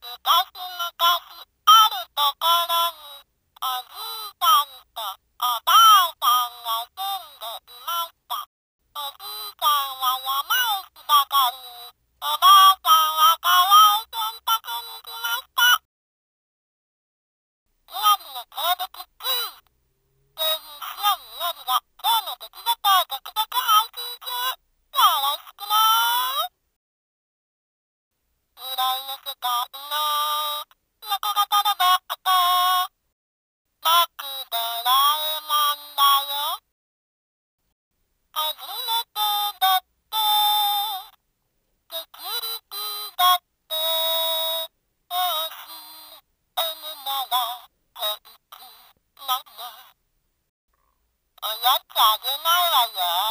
あるところに、おじいさんとおばあさんが住んでいました。おじいさんは山をばかりに、おばあさんは川を洗濯に来ました。宮城の鉱物クイズ。芸人塩見えりが今日の出来事を続々配信中。よろしくねー。未来の世界の猫型ロボット。僕ドラえもんだよ。初めてだって、セキュリティだって、OCN なら平気なの。おやつあげないわよ。